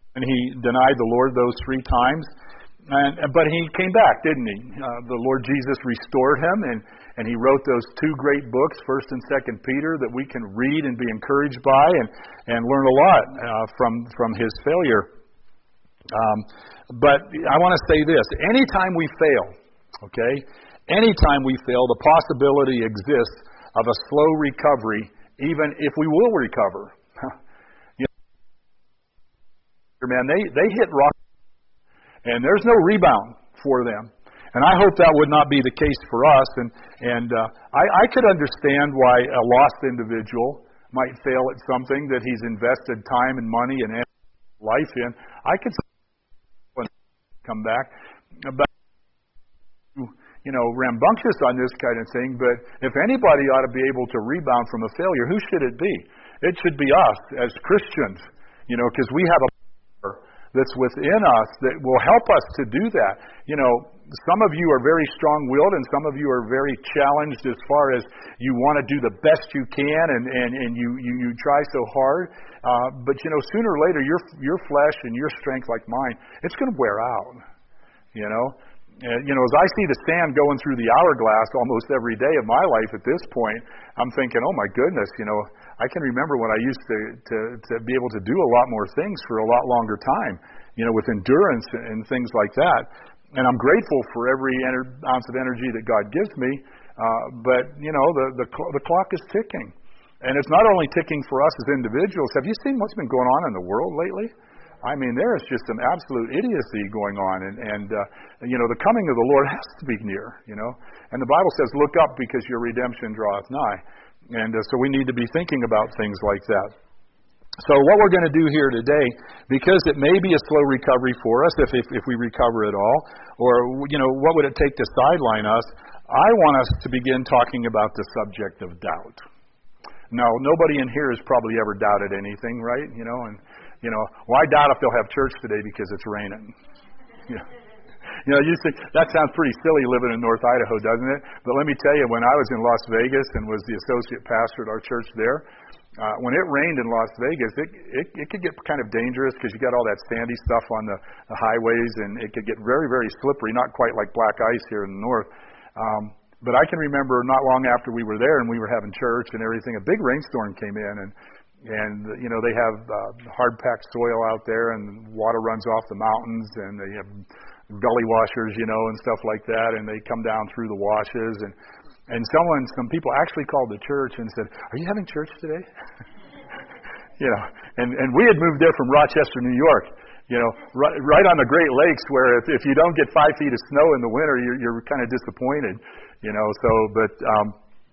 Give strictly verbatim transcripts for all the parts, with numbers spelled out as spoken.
And he denied the Lord those three times. And, but he came back, didn't he? Uh, the Lord Jesus restored him, and, and he wrote those two great books, First and Second Peter, that we can read and be encouraged by and, and learn a lot uh, from, from his failure. Um, but I want to say this. Anytime we fail, okay, anytime we fail, the possibility exists of a slow recovery, even if we will recover. You know, man, they, they hit rock, and there's no rebound for them. And I hope that would not be the case for us. And, and uh, I, I could understand why a lost individual might fail at something that he's invested time and money and life in. I could come back. But, you know, rambunctious on this kind of thing, but if anybody ought to be able to rebound from a failure, who should it be? It should be us as Christians, you know, because we have a power that's within us that will help us to do that. You know, some of you are very strong-willed, and some of you are very challenged as far as you want to do the best you can, and, and, and you, you, you try so hard. Uh, but, you know, sooner or later, your your flesh and your strength like mine, it's going to wear out, you know. And, you know, as I see the sand going through the hourglass almost every day of my life at this point, I'm thinking, oh, my goodness, you know, I can remember when I used to, to, to be able to do a lot more things for a lot longer time, you know, with endurance and things like that. And I'm grateful for every enter, ounce of energy that God gives me, uh, but, you know, the, the, the clock is ticking. And it's not only ticking for us as individuals. Have you seen what's been going on in the world lately? I mean, there is just some absolute idiocy going on, and, and uh, you know, the coming of the Lord has to be near, you know. And the Bible says, look up because your redemption draweth nigh. And uh, so we need to be thinking about things like that. So what we're going to do here today, because it may be a slow recovery for us if, if, if we recover at all, or, you know, what would it take to sideline us, I want us to begin talking about the subject of doubt. Now, nobody in here has probably ever doubted anything, right? You know, and You know, well, I doubt if they'll have church today because it's raining. You know, you know, you think that sounds pretty silly living in North Idaho, doesn't it? But let me tell you, when I was in Las Vegas and was the associate pastor at our church there, uh, when it rained in Las Vegas, it, it it could get kind of dangerous because you got all that sandy stuff on the, the highways, and it could get very, very slippery. Not quite like black ice here in the north. Um, but I can remember not long after we were there and we were having church and everything, a big rainstorm came in, and And, you know, they have uh, hard-packed soil out there, and water runs off the mountains, and they have gully washers, you know, and stuff like that, and they come down through the washes. And, and someone, some people actually called the church and said, are you having church today? You know, and, and we had moved there from Rochester, New York, you know, right, right on the Great Lakes, where if, if you don't get five feet of snow in the winter, you're, you're kind of disappointed, you know, so, but... Um,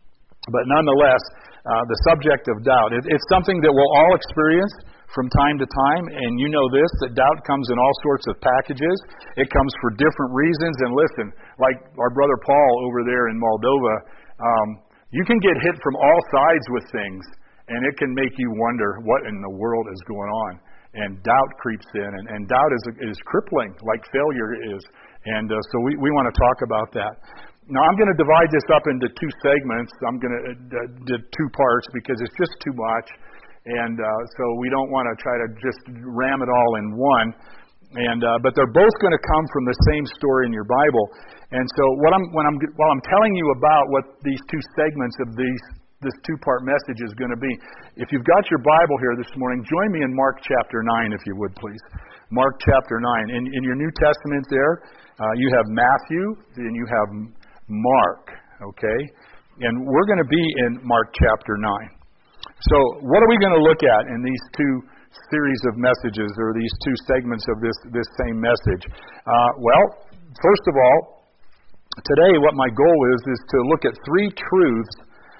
But nonetheless, uh, the subject of doubt, it, it's something that we'll all experience from time to time, and you know this, that doubt comes in all sorts of packages. It comes for different reasons, and listen, like our brother Paul over there in Moldova, um, you can get hit from all sides with things, and it can make you wonder what in the world is going on. And doubt creeps in, and, and doubt is, is crippling, like failure is. And uh, so we, we want to talk about that. Now, I'm going to divide this up into two segments. I'm going to uh, do two parts because it's just too much. And uh, so we don't want to try to just ram it all in one. And uh, but they're both going to come from the same story in your Bible. And so what I'm when I'm while I'm telling you about what these two segments of these this two-part message is going to be, if you've got your Bible here this morning, join me in Mark chapter nine, if you would, please. Mark chapter nine. In, in your New Testament there, uh, you have Matthew, and you have Mark, okay? And we're going to be in Mark chapter nine. So what are we going to look at in these two series of messages, or these two segments of this, this same message? Uh, well, first of all, today what my goal is, is to look at three truths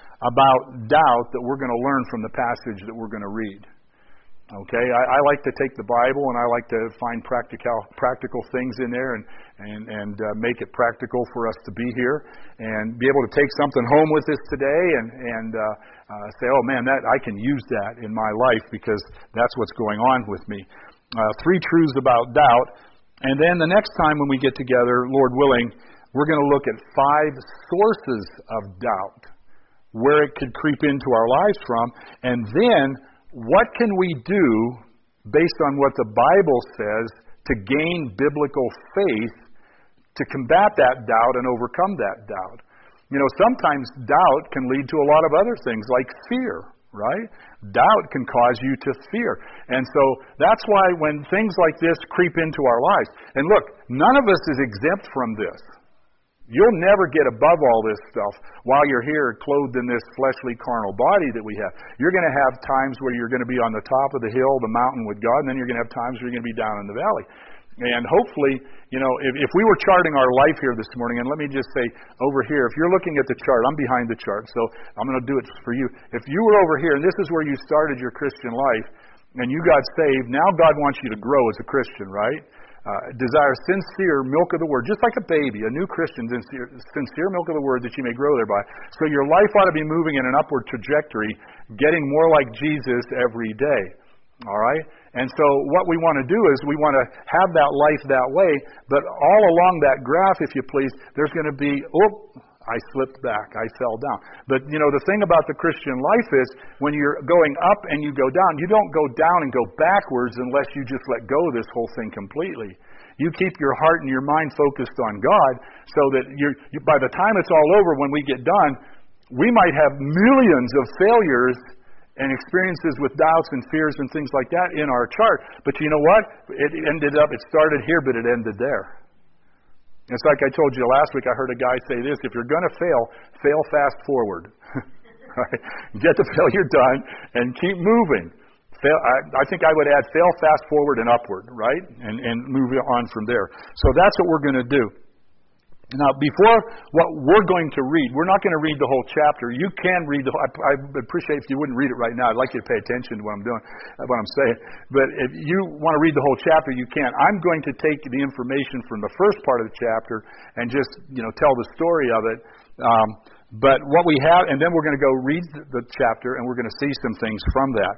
about doubt that we're going to learn from the passage that we're going to read. Okay, I, I like to take the Bible and I like to find practical practical things in there and and and uh, make it practical for us to be here and be able to take something home with us today and and uh, uh, say, oh man, that I can use that in my life because that's what's going on with me. Uh, three truths about doubt, and then the next time when we get together, Lord willing, we're going to look at five sources of doubt, where it could creep into our lives from, and then what can we do based on what the Bible says to gain biblical faith to combat that doubt and overcome that doubt. You know, sometimes doubt can lead to a lot of other things like fear, right? Doubt can cause you to fear. And so that's why when things like this creep into our lives, and look, none of us is exempt from this. You'll never get above all this stuff while you're here clothed in this fleshly carnal body that we have. You're going to have times where you're going to be on the top of the hill, the mountain with God, and then you're going to have times where you're going to be down in the valley. And hopefully, you know, if, if we were charting our life here this morning, and let me just say over here, if you're looking at the chart, I'm behind the chart, so I'm going to do it for you. If you were over here, and this is where you started your Christian life, and you got saved, now God wants you to grow as a Christian, right? Uh, desire sincere milk of the Word, just like a baby, a new Christian, sincere, sincere milk of the Word that you may grow thereby. So your life ought to be moving in an upward trajectory, getting more like Jesus every day. All right? And so what we want to do is we want to have that life that way, but all along that graph, if you please, there's going to be, oh, I slipped back, I fell down. But, you know, the thing about the Christian life is when you're going up and you go down, you don't go down and go backwards unless you just let go of this whole thing completely. You keep your heart and your mind focused on God so that you're, you, by the time it's all over, when we get done, we might have millions of failures and experiences with doubts and fears and things like that in our chart. But you know what? It ended up, it started here, but it ended there. It's like I told you last week, I heard a guy say this: if you're going to fail, fail fast forward. Right? Get the failure done and keep moving. Fail, I, I think I would add fail fast forward and upward, right? And, and move on from there. So that's what we're going to do. Now, before what we're going to read, we're not going to read the whole chapter. You can read the whole, I, I appreciate if you wouldn't read it right now. I'd like you to pay attention to what I'm doing, what I'm saying. But if you want to read the whole chapter, you can. I'm going to take the information from the first part of the chapter and just, you know, tell the story of it. Um, but what we have, and then we're going to go read the chapter, and we're going to see some things from that.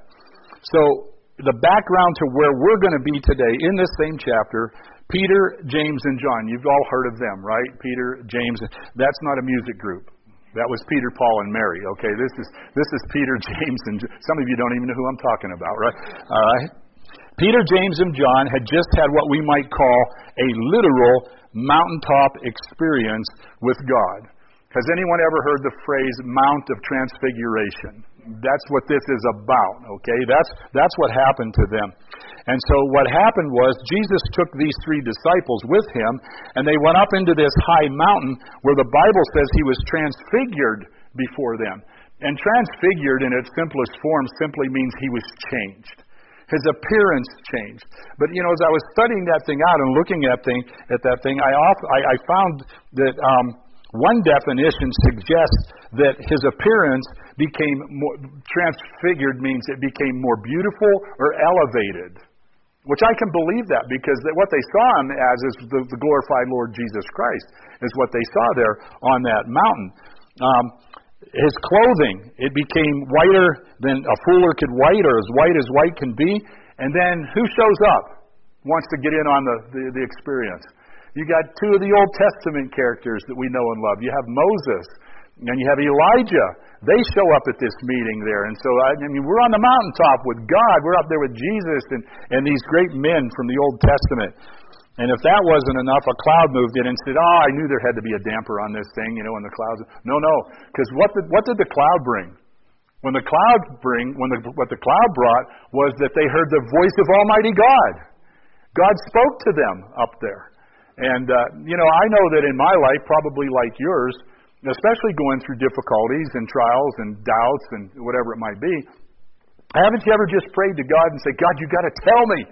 So the background to where we're going to be today in this same chapter, Peter, James, and John. You've all heard of them, right? Peter, James. That's not a music group. That was Peter, Paul, and Mary. Okay, this is this is Peter, James, and some of you don't even know who I'm talking about, right? All right. Peter, James, and John had just had what we might call a literal mountaintop experience with God. Has anyone ever heard the phrase Mount of Transfiguration? That's what this is about, okay? That's that's what happened to them. And so what happened was Jesus took these three disciples with him, and they went up into this high mountain where the Bible says he was transfigured before them. And transfigured in its simplest form simply means he was changed. His appearance changed. But, you know, as I was studying that thing out and looking at thing at that thing, I, off, I, I found that um, one definition suggests that his appearance became more, transfigured means it became more beautiful or elevated, which I can believe that because what they saw him as is the, the glorified Lord Jesus Christ is what they saw there on that mountain. Um, his clothing, it became whiter than a fuller could white, or as white as white can be. And then who shows up, wants to get in on the, the, the experience? You got two of the Old Testament characters that we know and love. You have Moses and you have Elijah. They show up at this meeting there. And so, I mean, we're on the mountaintop with God. We're up there with Jesus and, and these great men from the Old Testament. And if that wasn't enough, a cloud moved in and said, oh, I knew there had to be a damper on this thing, you know, in the clouds. No, no, because what did, what did the cloud bring? When the cloud bring, when the, what the cloud brought was that they heard the voice of Almighty God. God spoke to them up there. And, uh, you know, I know that in my life, probably like yours, especially going through difficulties and trials and doubts and whatever it might be, haven't you ever just prayed to God and said, God, you got to tell me.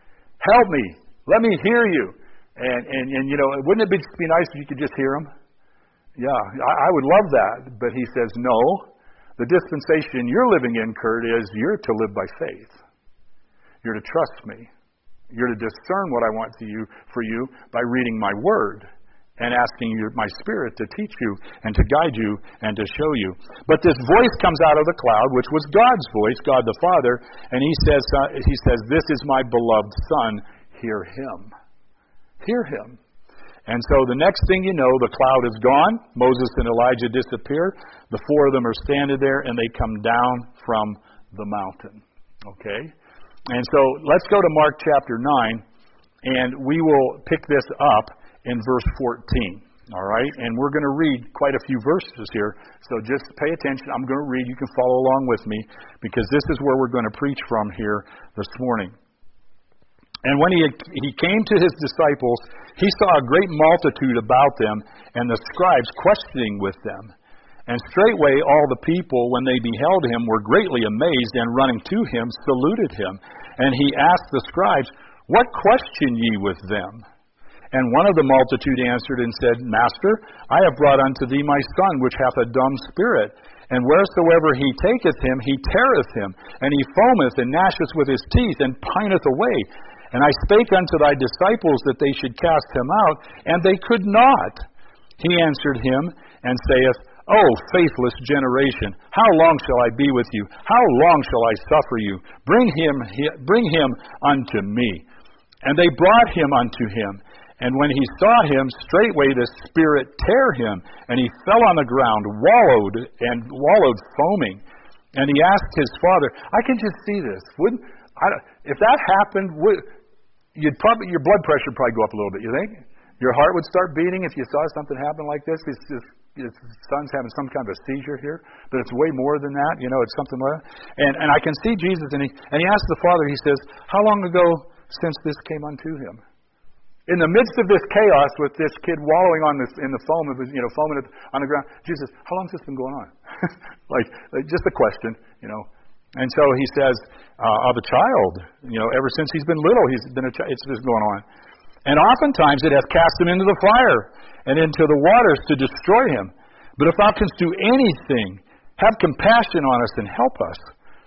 Help me. Let me hear you. And, and, and you know, wouldn't it be, be nice if you could just hear him? Yeah, I, I would love that. But he says, no. The dispensation you're living in, Kurt, is you're to live by faith. You're to trust me. You're to discern what I want to you for you by reading my word and asking you, my Spirit to teach you and to guide you and to show you. But this voice comes out of the cloud, which was God's voice, God the Father, and he says, uh, he says, this is my beloved Son, hear him. Hear him. And so the next thing you know, the cloud is gone. Moses and Elijah disappear. The four of them are standing there, and they come down from the mountain. Okay? And so let's go to Mark chapter nine, and we will pick this up in verse fourteen. All right? And we're going to read quite a few verses here. So just pay attention. I'm going to read. You can follow along with me, because this is where we're going to preach from here this morning. And when he, he came to his disciples, he saw a great multitude about them, and the scribes questioning with them. And straightway all the people, when they beheld him, were greatly amazed, and running to him, saluted him. And he asked the scribes, What question ye with them? And one of the multitude answered and said, Master, I have brought unto thee my son, which hath a dumb spirit. And wheresoever he taketh him, he teareth him, and he foameth and gnasheth with his teeth, and pineth away. And I spake unto thy disciples that they should cast him out, and they could not. He answered him, and saith, O faithless generation, how long shall I be with you? How long shall I suffer you? Bring him, bring him unto me. And they brought him unto him. And when he saw him, straightway the spirit tare him, and he fell on the ground, wallowed, and wallowed foaming. And he asked his father, I can just see this. Wouldn't I, if that happened, would, you'd probably your blood pressure would probably go up a little bit, you think? Your heart would start beating if you saw something happen like this. It's just, his son's having some kind of a seizure here, but it's way more than that. You know, it's something like that. And, and I can see Jesus, and he, and he asked the father, he says, how long ago since this came unto him? In the midst of this chaos with this kid wallowing on this in the foam of his, you know, foaming on the ground, Jesus, how long has this been going on? like, like just a question, you know. And so he says, uh, of a child, you know, ever since he's been little, he's been a child. It's just going on. And oftentimes it hath cast him into the fire and into the waters to destroy him. But if thou canst do anything, have compassion on us and help us.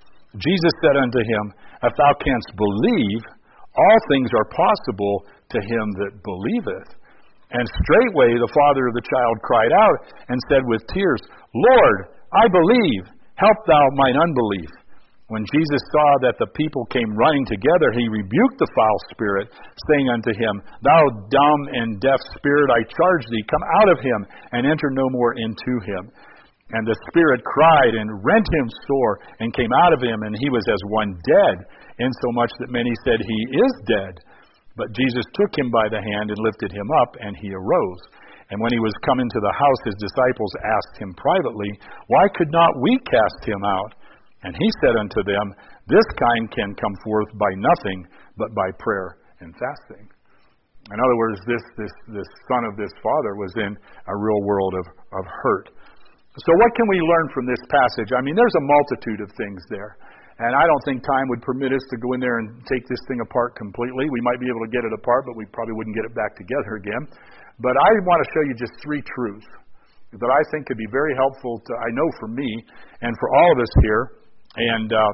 Jesus said unto him, if thou canst believe, all things are possible to him that believeth. And straightway the father of the child cried out and said with tears, Lord, I believe, help thou mine unbelief. When Jesus saw that the people came running together, he rebuked the foul spirit, saying unto him, Thou dumb and deaf spirit, I charge thee, come out of him, and enter no more into him. And the spirit cried and rent him sore, and came out of him, and he was as one dead, insomuch that many said, He is dead. But Jesus took him by the hand and lifted him up, and he arose. And when he was come into the house, his disciples asked him privately, Why could not we cast him out? And he said unto them, This kind can come forth by nothing but by prayer and fasting. In other words, this this this son of this father was in a real world of, of hurt. So what can we learn from this passage? I mean, there's a multitude of things there. And I don't think time would permit us to go in there and take this thing apart completely. We might be able to get it apart, but we probably wouldn't get it back together again. But I want to show you just three truths that I think could be very helpful to, I know for me and for all of us here. And uh,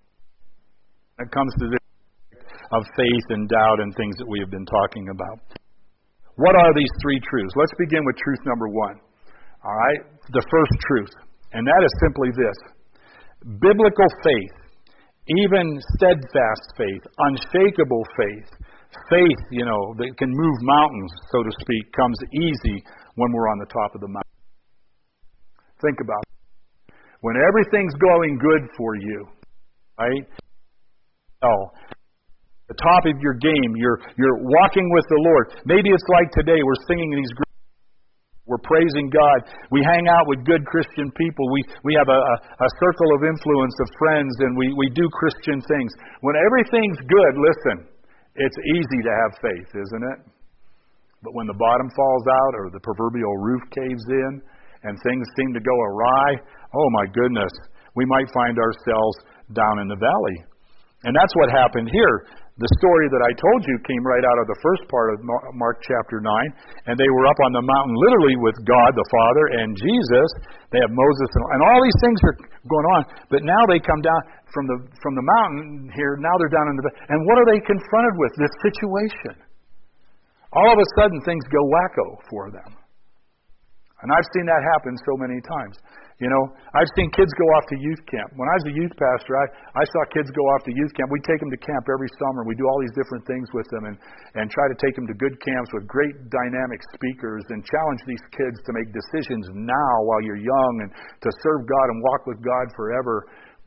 it comes to this of faith and doubt and things that we have been talking about. What are these three truths? Let's begin with truth number one. All right, the first truth, and that is simply this. Biblical faith, even steadfast faith, unshakable faith, faith, you know, that can move mountains, so to speak, comes easy when we're on the top of the mountain. Think about it. When everything's going good for you, right? Oh, the top of your game, you're you're walking with the Lord. Maybe it's like today, we're singing these groups. We're praising God. We hang out with good Christian people. We we have a, a, a circle of influence of friends, and we, we do Christian things. When everything's good, listen, it's easy to have faith, isn't it? But when the bottom falls out or the proverbial roof caves in and things seem to go awry, oh my goodness, we might find ourselves down in the valley. And that's what happened here. The story that I told you came right out of the first part of Mark chapter nine, and they were up on the mountain literally with God the Father and Jesus. They have Moses, and, and all these things are going on, but now they come down from the from the mountain here, now they're down in the, and what are they confronted with? This situation. All of a sudden things go wacko for them. And I've seen that happen so many times. You know, I've seen kids go off to youth camp. When I was a youth pastor, I, I saw kids go off to youth camp. We'd take them to camp every summer. We do all these different things with them and, and try to take them to good camps with great dynamic speakers and challenge these kids to make decisions now while you're young and to serve God and walk with God forever.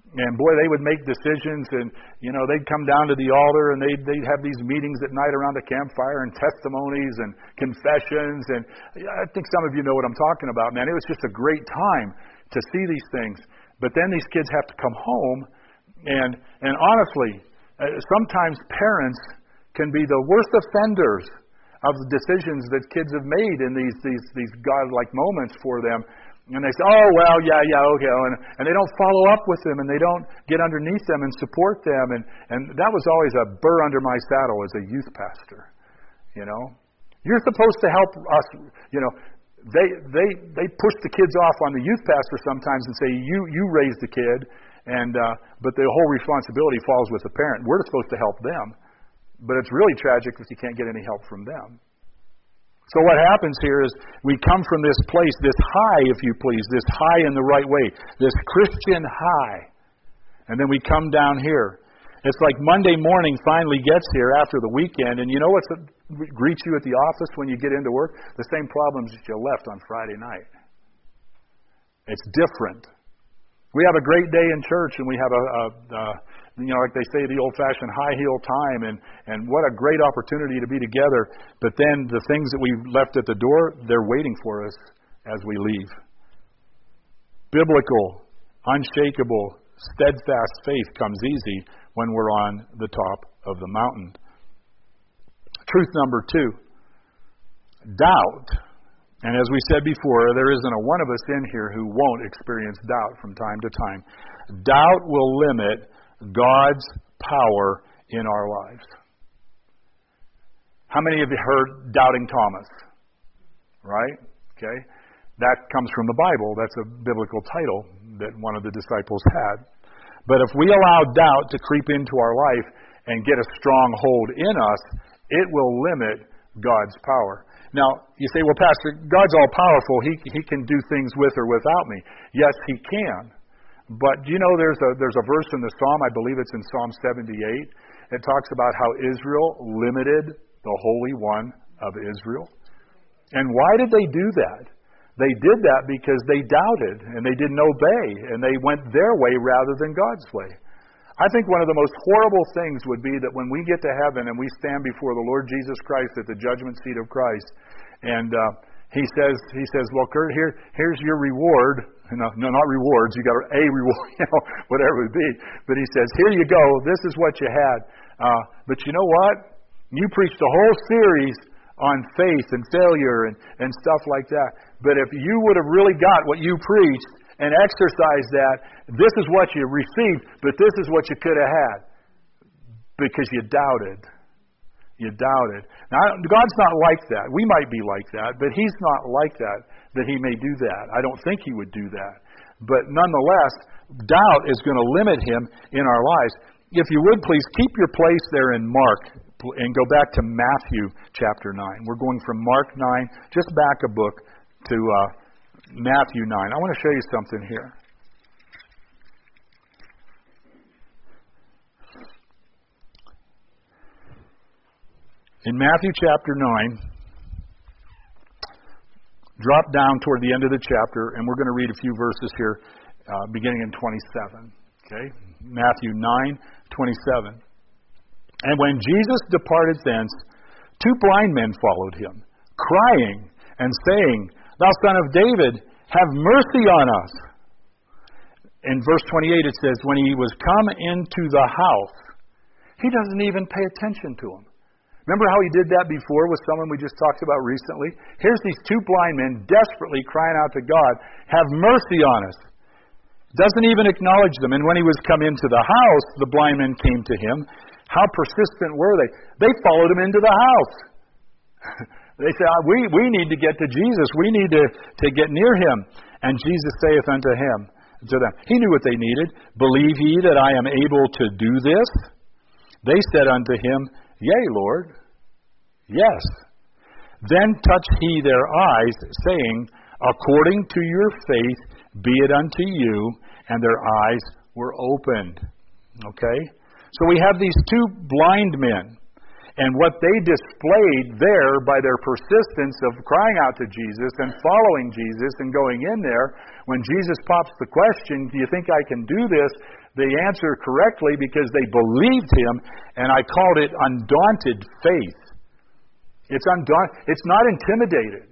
And boy, they would make decisions, and you know they'd come down to the altar, and they'd they'd have these meetings at night around the campfire, and testimonies and confessions, and I think some of you know what I'm talking about, man. It was just a great time to see these things. But then these kids have to come home, and and honestly, sometimes parents can be the worst offenders of the decisions that kids have made in these these these godlike moments for them. And they say, oh, well, yeah, yeah, okay. And, and they don't follow up with them, and they don't get underneath them and support them. And, and that was always a burr under my saddle as a youth pastor, you know. You're supposed to help us, you know. They they they push the kids off on the youth pastor sometimes and say, you you raise the kid, and uh, but the whole responsibility falls with the parent. We're supposed to help them. But it's really tragic if you can't get any help from them. So what happens here is we come from this place, this high, if you please, this high in the right way, this Christian high. And then we come down here. It's like Monday morning finally gets here after the weekend, and you know what greets you at the office when you get into work? The same problems that you left on Friday night. It's different. We have a great day in church, and we have a, a, a you know, like they say, the old-fashioned high heel time, and, and what a great opportunity to be together. But then the things that we've left at the door, they're waiting for us as we leave. Biblical, unshakable, steadfast faith comes easy when we're on the top of the mountain. Truth number two, doubt. And as we said before, there isn't a one of us in here who won't experience doubt from time to time. Doubt will limit God's power in our lives. How many of you heard Doubting Thomas? Right? Okay. That comes from the Bible. That's a biblical title that one of the disciples had. But if we allow doubt to creep into our life and get a strong hold in us, it will limit God's power. Now, you say, well, Pastor, God's all powerful. He he can do things with or without me. Yes, He can. But you know, there's a there's a verse in the Psalm, I believe it's in Psalm seventy-eight. It talks about how Israel limited the Holy One of Israel. And why did they do that? They did that because they doubted and they didn't obey and they went their way rather than God's way. I think one of the most horrible things would be that when we get to heaven and we stand before the Lord Jesus Christ at the judgment seat of Christ, and uh, He says, He says, well, Kurt, here, here's your reward. No, no, not rewards. You got a reward, you know, whatever it would be. But He says, here you go. This is what you had. Uh, but you know what? You preached a whole series on faith and failure and, and stuff like that. But if you would have really got what you preached and exercised that, this is what you received, but this is what you could have had. Because you doubted. You doubted. Now, God's not like that. We might be like that, but He's not like that, that He may do that. I don't think He would do that. But nonetheless, doubt is going to limit Him in our lives. If you would, please keep your place there in Mark and go back to Matthew chapter nine. We're going from Mark nine, just back a book to uh, Matthew nine. I want to show you something here. In Matthew chapter nine, drop down toward the end of the chapter, and we're going to read a few verses here, uh, beginning in twenty-seven. Okay, Matthew nine, twenty-seven. And when Jesus departed thence, two blind men followed Him, crying and saying, Thou Son of David, have mercy on us. In verse twenty-eight it says, when He was come into the house, He doesn't even pay attention to them. Remember how He did that before with someone we just talked about recently? Here's these two blind men desperately crying out to God, have mercy on us. Doesn't even acknowledge them. And when He was come into the house, the blind men came to Him. How persistent were they? They followed Him into the house. They said, we, we need to get to Jesus. We need to, to get near Him. And Jesus saith unto him, to them, He knew what they needed. Believe ye that I am able to do this? They said unto Him, Yea, Lord. Yes. Then touched He their eyes, saying, According to your faith be it unto you. And their eyes were opened. Okay? So we have these two blind men. And what they displayed there by their persistence of crying out to Jesus and following Jesus and going in there, when Jesus pops the question, do you think I can do this? they answer correctly because they believed him, and I called it undaunted faith. It's undaunted. It's not intimidated.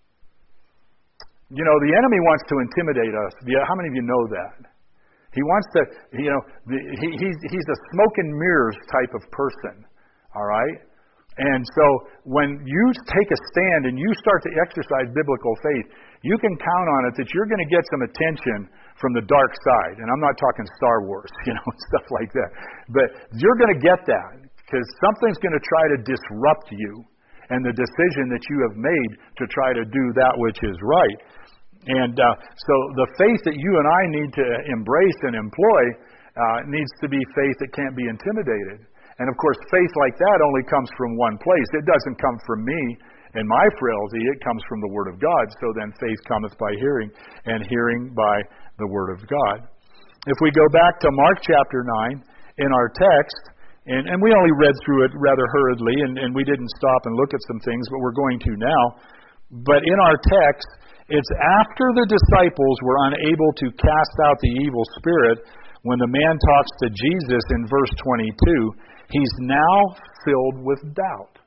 You know, the enemy wants to intimidate us. How many of you know that? He wants to, you know, he, he's, he's a smoke and mirrors type of person, all right? And so when you take a stand and you start to exercise biblical faith, you can count on it that you're going to get some attention from the dark side. And I'm not talking Star Wars, you know, stuff like that. But you're going to get that because something's going to try to disrupt you and the decision that you have made to try to do that which is right. And uh, so the faith that you and I need to embrace and employ uh, needs to be faith that can't be intimidated. And of course, faith like that only comes from one place. It doesn't come from me and my frailty. It comes from the Word of God. So then faith cometh by hearing, and hearing by the Word of God. If we go back to Mark chapter nine in our text, and, and we only read through it rather hurriedly, and, and we didn't stop and look at some things, but we're going to now. But in our text, it's after the disciples were unable to cast out the evil spirit, when the man talks to Jesus in verse twenty-two, he's now filled with doubt.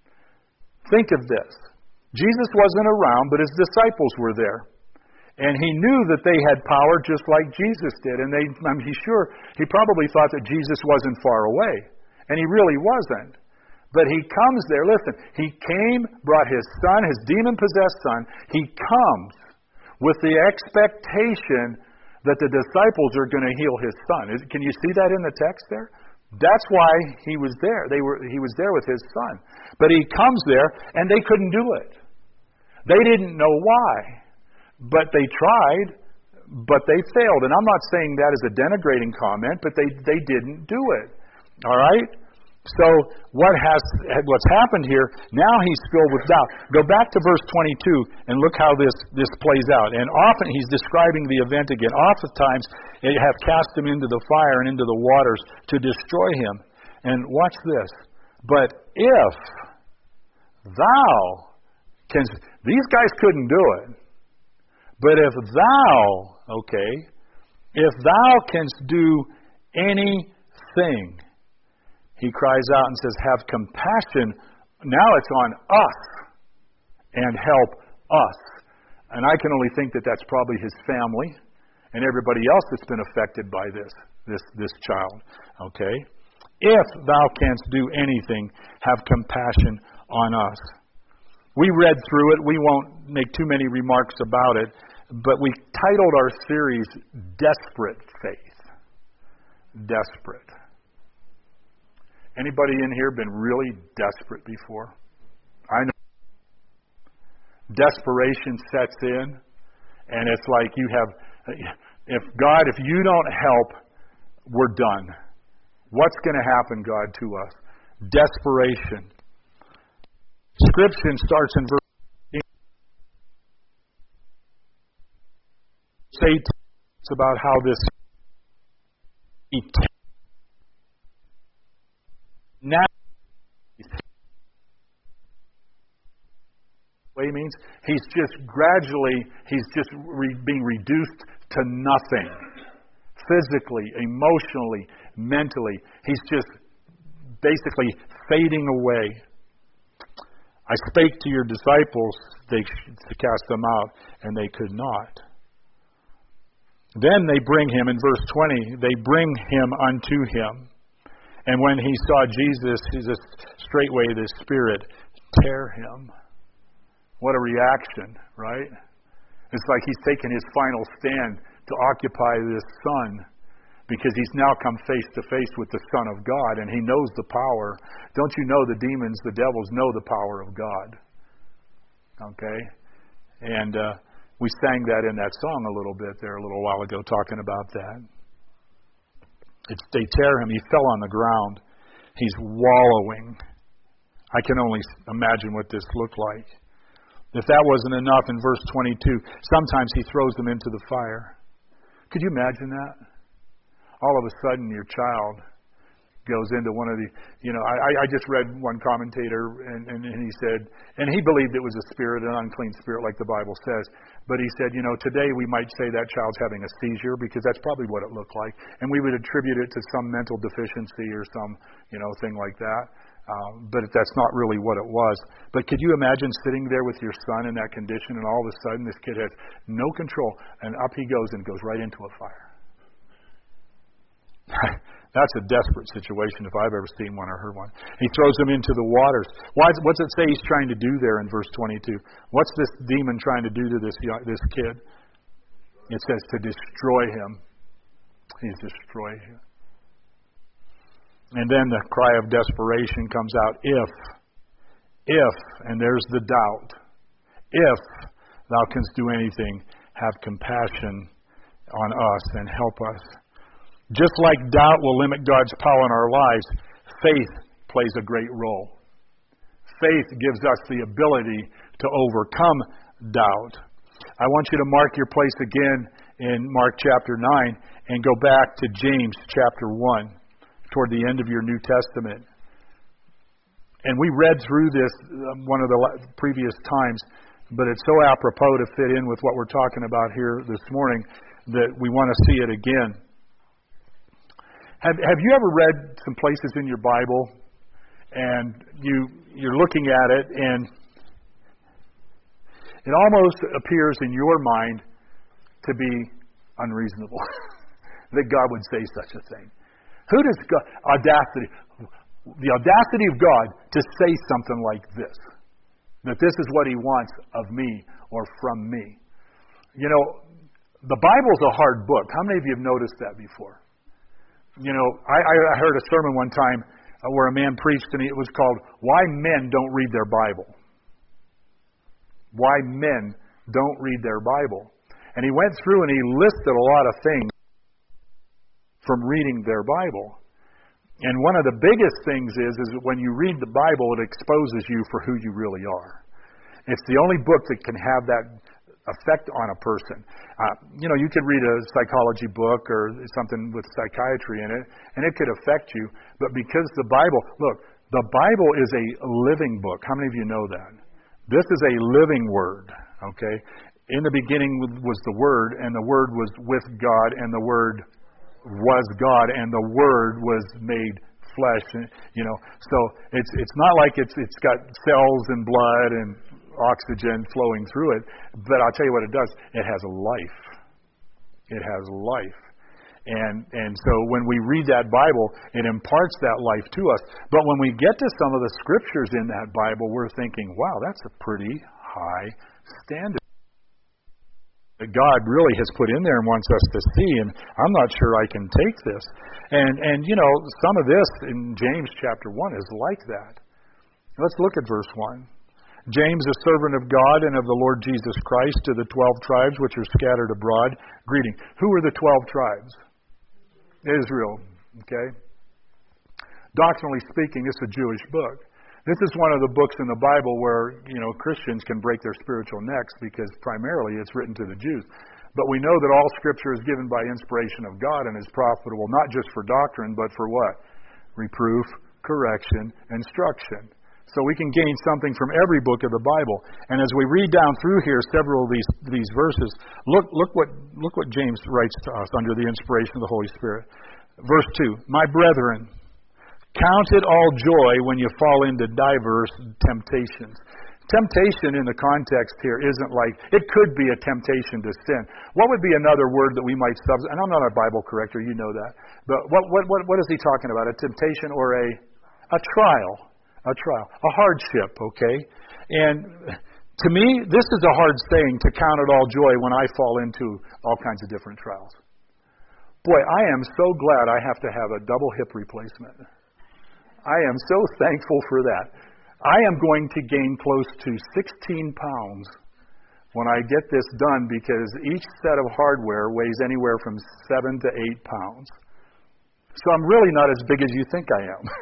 Think of this. Jesus wasn't around, but his disciples were there. And he knew that they had power just like Jesus did. And they, I'm sure he probably thought that Jesus wasn't far away. And he really wasn't. But he comes there. Listen, he came, brought his son, his demon-possessed son. He comes with the expectation that the disciples are going to heal his son. Can you see that in the text there? That's why he was there. They were. He was there with his son. But he comes there, and they couldn't do it. They didn't know why. But they tried, but they failed. And I'm not saying that as a denigrating comment, but they, they didn't do it. All right? So what has what's happened here, now he's filled with doubt. Go back to verse twenty-two and look how this, this plays out. And often he's describing the event again. Oftentimes they have cast him into the fire and into the waters to destroy him. And watch this. But if thou canst, these guys couldn't do it. But if thou, okay, if thou canst do anything, he cries out and says, have compassion. Now it's on us and help us. And I can only think that that's probably his family and everybody else that's been affected by this, this, this child. Okay? If thou canst do anything, have compassion on us. We read through it. We won't make too many remarks about it. But we titled our series, Desperate Faith. Desperate. Anybody in here been really desperate before? I know. Desperation sets in, and it's like you have, if God, if you don't help, we're done. What's going to happen, God, to us? Desperation. Scripture starts in verse eight. It's about how this now way means he's just gradually he's just re, being reduced to nothing, physically, emotionally, mentally. He's just basically fading away. I spake to your disciples they to cast them out, and they could not. Then they bring him in verse twenty. They bring him unto him. And when he saw Jesus, he says, straightway the Spirit tear him. What a reaction, right? It's like he's taken his final stand to occupy this son because he's now come face to face with the Son of God, and he knows the power. Don't you know the demons, the devils know the power of God? Okay? And uh, we sang that in that song a little bit there a little while ago, talking about that. It's, they tear him. He fell on the ground. He's wallowing. I can only imagine what this looked like. If that wasn't enough, in verse twenty-two, sometimes he throws them into the fire. Could you imagine that? All of a sudden, your child goes into one of the, you know, I, I just read one commentator, and, and, and he said, and he believed it was a spirit, an unclean spirit, like the Bible says. But he said, you know, today we might say that child's having a seizure because that's probably what it looked like, and we would attribute it to some mental deficiency or some, you know, thing like that. Um, but that's not really what it was. But could you imagine sitting there with your son in that condition, and all of a sudden this kid has no control, and up he goes and goes right into a fire? That's a desperate situation if I've ever seen one or heard one. He throws him into the waters. Why, what's it say he's trying to do there in verse twenty-two? What's this demon trying to do to this this kid? It says to destroy him. He's destroyed him. And then the cry of desperation comes out, if, if, and there's the doubt, if thou canst do anything, have compassion on us and help us. Just like doubt will limit God's power in our lives, faith plays a great role. Faith gives us the ability to overcome doubt. I want you to mark your place again in Mark chapter nine and go back to James chapter one, toward the end of your New Testament. And we read through this one of the previous times, but it's so apropos to fit in with what we're talking about here this morning that we want to see it again. Have Have you ever read some places in your Bible and you you're looking at it and it almost appears in your mind to be unreasonable that God would say such a thing? Who does God, audacity, the audacity of God to say something like this? That this is what He wants of me or from me. You know, the Bible's a hard book. How many of you have noticed that before? You know, I, I heard a sermon one time where a man preached, and it was called, Why Men Don't Read Their Bible. Why Men Don't Read Their Bible. And he went through and he listed a lot of things from reading their Bible. And one of the biggest things is, is that when you read the Bible, it exposes you for who you really are. It's the only book that can have that effect on a person. Uh, you know, you could read a psychology book or something with psychiatry in it, and it could affect you. But because the Bible, look, the Bible is a living book. How many of you know that? This is a living word, okay? In the beginning was the Word, and the Word was with God, and the Word was God, and the Word was made flesh. You know, so it's it's not like it's it's got cells and blood and oxygen flowing through it, but I'll tell you what it does. It has a life. It has life. And and so when we read that Bible, it imparts that life to us. But when we get to some of the scriptures in that Bible, we're thinking, wow, that's a pretty high standard that God really has put in there and wants us to see, and I'm not sure I can take this. And, and you know, some of this in James chapter one is like that. Let's look at verse one. James, a servant of God and of the Lord Jesus Christ, to the twelve tribes which are scattered abroad, greeting. Who are the twelve tribes? Israel, okay? Doctrinally speaking, it's a Jewish book. This is one of the books in the Bible where, you know, Christians can break their spiritual necks because primarily it's written to the Jews. But we know that all Scripture is given by inspiration of God and is profitable not just for doctrine, but for what? Reproof, correction, instruction. So we can gain something from every book of the Bible. And as we read down through here several of these these verses, look look what look what James writes to us under the inspiration of the Holy Spirit. Verse two, My brethren, count it all joy when you fall into diverse temptations. Temptation in the context here isn't like, it could be a temptation to sin. What would be another word that we might substitute? And I'm not a Bible corrector, you know that. But what what what, what is he talking about? A temptation or a a trial? A trial. A hardship, okay? And to me, this is a hard saying, to count it all joy when I fall into all kinds of different trials. Boy, I am so glad I have to have a double hip replacement. I am so thankful for that. I am going to gain close to sixteen pounds when I get this done because each set of hardware weighs anywhere from seven to eight pounds. So I'm really not as big as you think I am.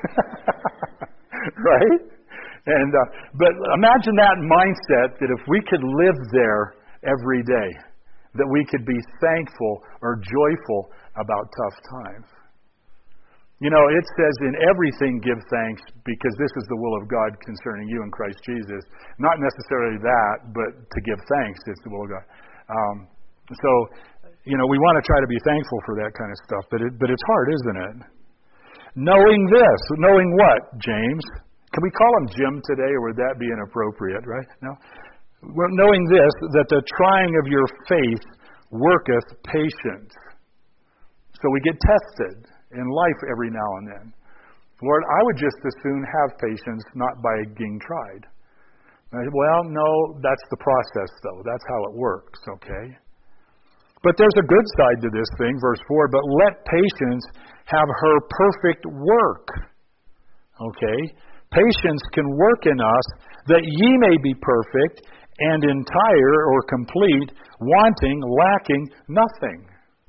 Right? And uh, but imagine that mindset that if we could live there every day, that we could be thankful or joyful about tough times. You know, it says in everything give thanks because this is the will of God concerning you in Christ Jesus. Not necessarily that, but to give thanks is the will of God. Um, so, you know, we want to try to be thankful for that kind of stuff, but it, but it's hard, isn't it? Knowing this, knowing what, James? Can we call him Jim today, or would that be inappropriate, right? No. Well, knowing this, that the trying of your faith worketh patience. So we get tested in life every now and then. Lord, I would just as soon have patience, not by being tried. Well, no, that's the process, though. That's how it works, okay? But there's a good side to this thing, verse four, but let patience have her perfect work. Okay? Patience can work in us, that ye may be perfect and entire or complete, wanting, lacking nothing.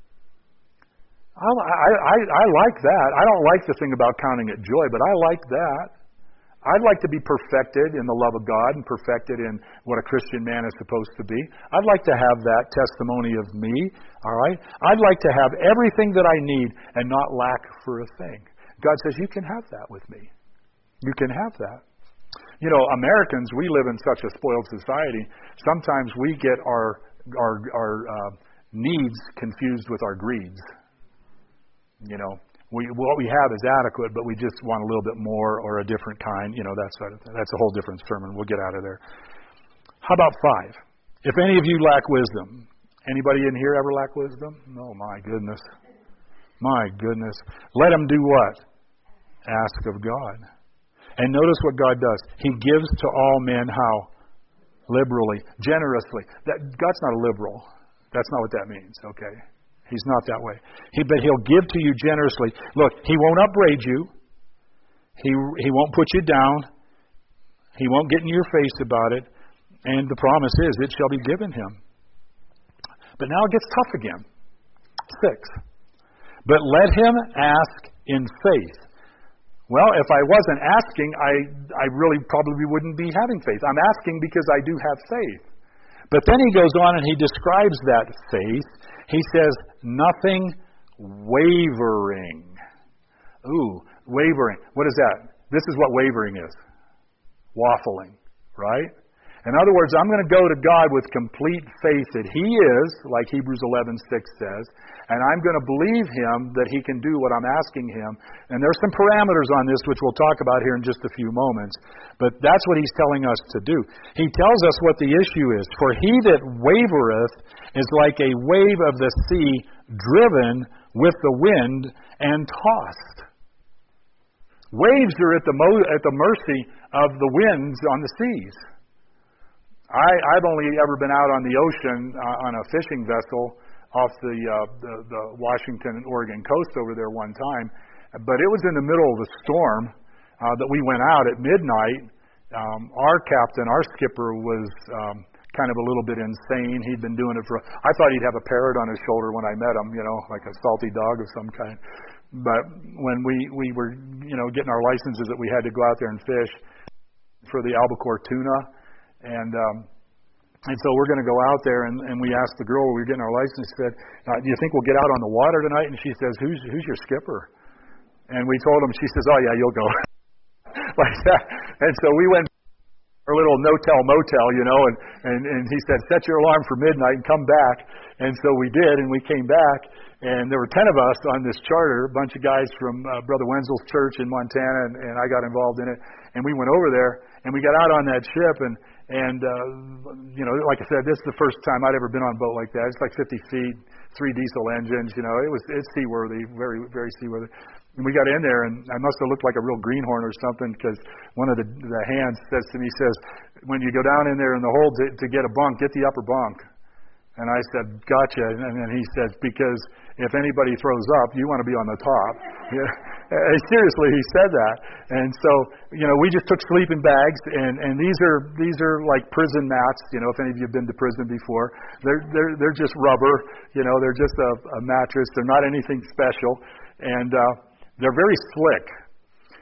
I, I, I like that. I don't like the thing about counting it joy, but I like that. I'd like to be perfected in the love of God and perfected in what a Christian man is supposed to be. I'd like to have that testimony of me, all right? I'd like to have everything that I need and not lack for a thing. God says, you can have that with me. You can have that. You know, Americans, we live in such a spoiled society. Sometimes we get our, our, our uh, needs confused with our greeds. You know, we, what we have is adequate, but we just want a little bit more or a different kind. You know, that sort of thing. That's a whole different sermon. We'll get out of there. How about five? If any of you lack wisdom. Anybody in here ever lack wisdom? Oh, my goodness. My goodness. Let him do what? Ask of God. And notice what God does. He gives to all men how? Liberally. Generously. That, God's not a liberal. That's not what that means, okay? He's not that way. He, but he'll give to you generously. Look, he won't upbraid you. He, he won't put you down. He won't get in your face about it. And the promise is, it shall be given him. But now it gets tough again. Six. But let him ask in faith. Well, if I wasn't asking, I, I really probably wouldn't be having faith. I'm asking because I do have faith. But then he goes on and he describes that faith. He says, nothing wavering. Ooh, wavering. What is that? This is what wavering is. Waffling, right? In other words, I'm going to go to God with complete faith that he is, like Hebrews eleven six says, and I'm going to believe him that he can do what I'm asking him. And there's some parameters on this which we'll talk about here in just a few moments, but that's what he's telling us to do. He tells us what the issue is. For he that wavereth is like a wave of the sea driven with the wind and tossed. Waves are at the mo- at the mercy of the winds on the seas. I, I've only ever been out on the ocean uh, on a fishing vessel off the, uh, the the Washington and Oregon coast over there one time, but it was in the middle of a storm uh, that we went out at midnight. Um, our captain, our skipper, was um, kind of a little bit insane. He'd been doing it for. I thought he'd have a parrot on his shoulder when I met him, you know, like a salty dog of some kind. But when we we were, you know, getting our licenses, that we had to go out there and fish for the albacore tuna. And um, and so we're going to go out there, and, and we asked the girl when we were getting our license, said, uh, do you think we'll get out on the water tonight? And she says, who's who's your skipper? And we told him, she says, oh yeah, you'll go. Like that. And so we went to our little no-tell motel, you know, and, and, and he said, set your alarm for midnight and come back. And so we did, and we came back, and there were ten of us on this charter, a bunch of guys from uh, Brother Wenzel's church in Montana, and, and I got involved in it. And we went over there, and we got out on that ship, and And, uh, you know, like I said, this is the first time I'd ever been on a boat like that. It's like fifty feet, three diesel engines, you know. It was, it's seaworthy, very, very seaworthy. And we got in there, and I must have looked like a real greenhorn or something, because one of the, the hands says to me, says, when you go down in there in the hold to, to get a bunk, get the upper bunk. And I said, gotcha. And then he says, because if anybody throws up, you want to be on the top. Yeah. Seriously, he said that. And so, you know, we just took sleeping bags, and, and these are these are like prison mats. You know, if any of you have been to prison before, they're they're they're just rubber. You know, they're just a, a mattress. They're not anything special, and uh, they're very slick.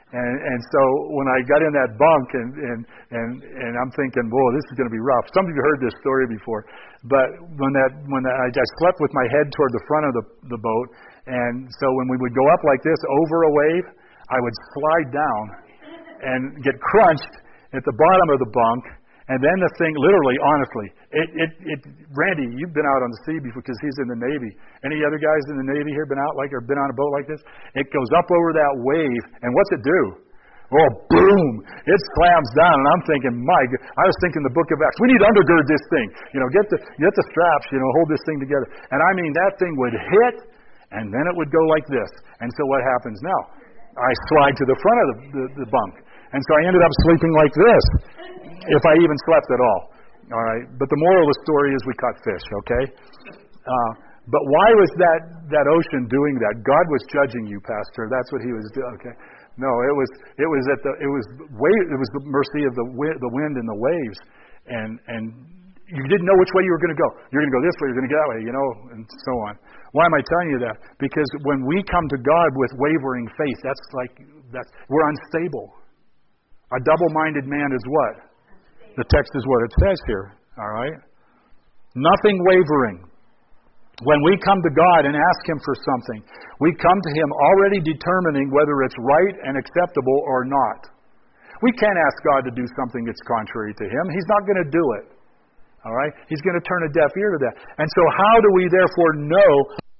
And and so when I got in that bunk and and and, and I'm thinking, whoa, this is going to be rough. Some of you heard this story before, but when that when that, I, I slept with my head toward the front of the the boat, and so when we would go up like this over a wave, I would slide down and get crunched at the bottom of the bunk. And then the thing, literally, honestly, it, it, it, Randy, you've been out on the sea before because he's in the Navy. Any other guys in the Navy here been out like, or been on a boat like this? It goes up over that wave, and what's it do? Oh, boom! It slams down, and I'm thinking, my God, I was thinking the book of Acts, we need to undergird this thing. You know, get the, get the straps, you know, hold this thing together. And I mean, that thing would hit, and then it would go like this. And so what happens now? I slide to the front of the, the, the bunk. And so I ended up sleeping like this, if I even slept at all. All right. But the moral of the story is we caught fish, okay? Uh, but why was that, that ocean doing that? God was judging you, Pastor. That's what he was doing. Okay. No, it was it was at the it was wave, it was the mercy of the wind, the wind and the waves. And and you didn't know which way you were going to go. You're going to go this way, you're going to go that way, you know, and so on. Why am I telling you that? Because when we come to God with wavering faith, that's like that's we're unstable. A double-minded man is what? The text is what it says here. All right? Nothing wavering. When we come to God and ask Him for something, we come to Him already determining whether it's right and acceptable or not. We can't ask God to do something that's contrary to Him. He's not going to do it. All right? He's going to turn a deaf ear to that. And so how do we therefore know?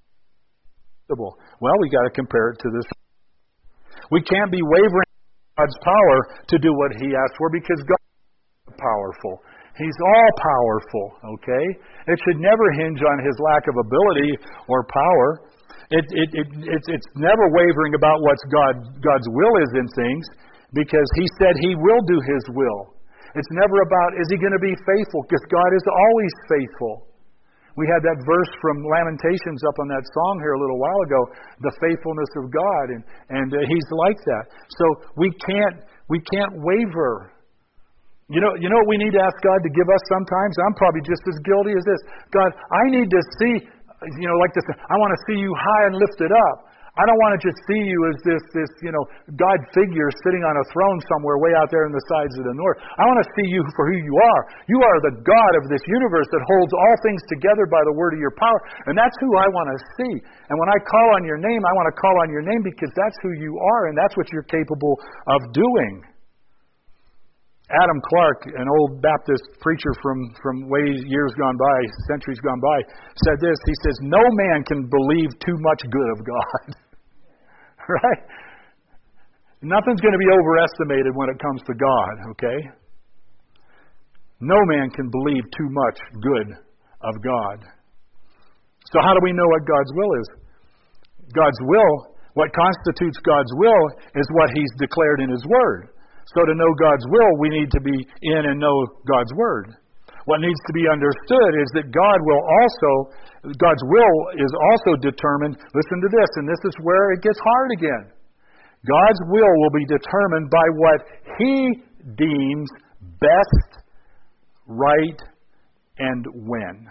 Well, we got to compare it to this. We can't be wavering God's power to do what He asked for because God is powerful. He's all powerful, okay? It should never hinge on His lack of ability or power. It, it, it, it's, it's never wavering about what God, God's will is in things because He said He will do His will. It's never about, is He going to be faithful? Because God is always faithful. We had that verse from Lamentations up on that song here a little while ago, the faithfulness of God, and and uh, He's like that. So we can't we can't waver. You know, you know what we need to ask God to give us sometimes? I'm probably just as guilty as this. God, I need to see, you know, like this. I want to see You high and lifted up. I don't want to just see You as this, this, you know, God figure sitting on a throne somewhere way out there in the sides of the north. I want to see You for who You are. You are the God of this universe that holds all things together by the word of Your power. And that's who I want to see. And when I call on Your name, I want to call on Your name because that's who You are and that's what You're capable of doing. Adam Clark, an old Baptist preacher from, from way years gone by, centuries gone by, said this. He says, no man can believe too much good of God. Right? Nothing's going to be overestimated when it comes to God, okay? No man can believe too much good of God. So how do we know what God's will is? God's will, what constitutes God's will is what He's declared in His Word. So to know God's will, we need to be in and know God's Word. What needs to be understood is that God will also, God's will is also determined, listen to this, and this is where it gets hard again. God's will will be determined by what He deems best, right, and when.